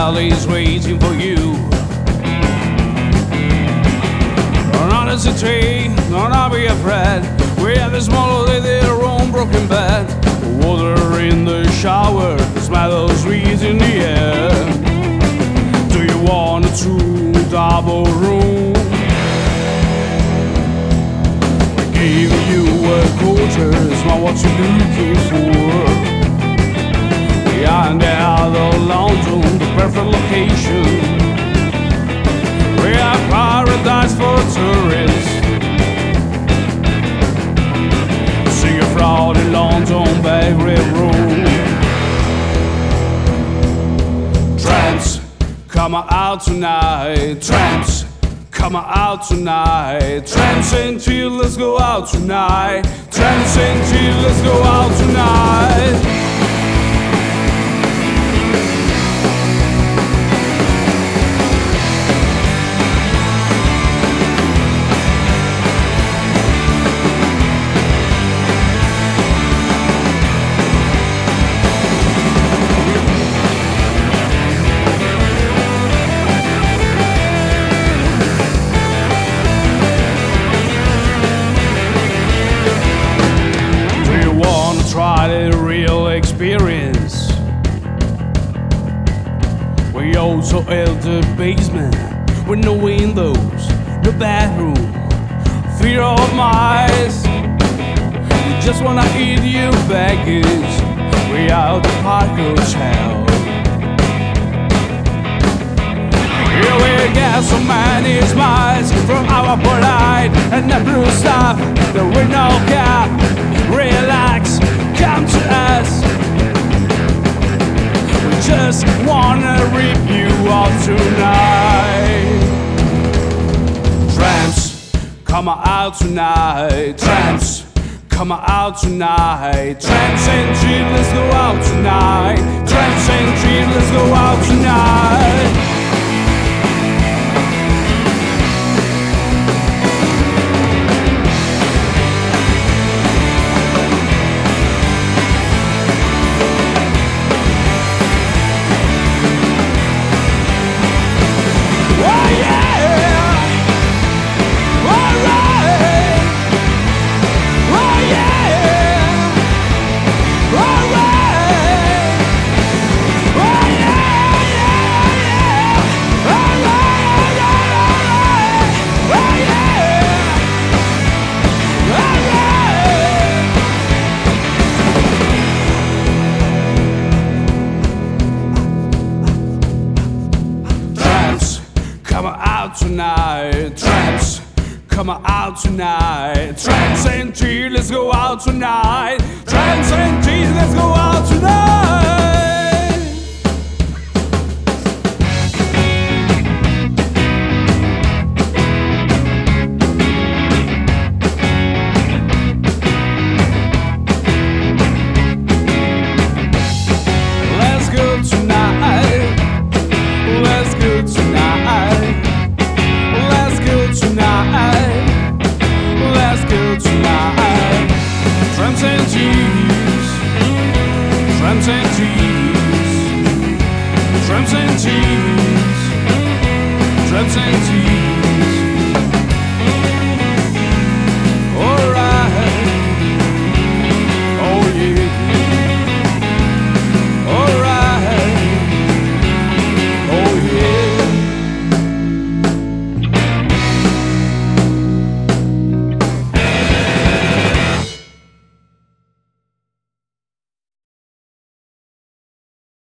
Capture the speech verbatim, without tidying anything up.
hell is waiting for you. Not hesitate, not be afraid. We have a small little room, broken bed, water in the shower, the smell of sweet in the air. Do you want a true double room? We gave you a quarter, it's not what you're looking for. We are in the other London, the perfect location. We are paradise for tourists. See a fraud in London Bakery Room. Tramps, come out tonight. Tramps, come out tonight. Tramps and chill, let's go out tonight. Tramps and chill, let's go out tonight. Try the real experience. We also in the basement with no windows, no bathroom, fear of mice. We just wanna eat your baggage. We are the Park Hotel. Here we get so many smiles from our polite and the blue stuff. There we no care. Relax. Come to us. We just wanna rip you off tonight. Tramps, come out tonight. Tramps, come out tonight. Tramps and chill, let's go out tonight. Tramps and chill, let's go out tonight. Come out tonight, tramps. Come out tonight, tramps and tea. Let's go out tonight, tramps and tea. Let's go out tonight. Let's go tonight. Let's go tonight. Let's go tonight. Let's go tonight. Tramps and cheese. Tramps and cheese. Tramps and cheese. Tramps and cheese.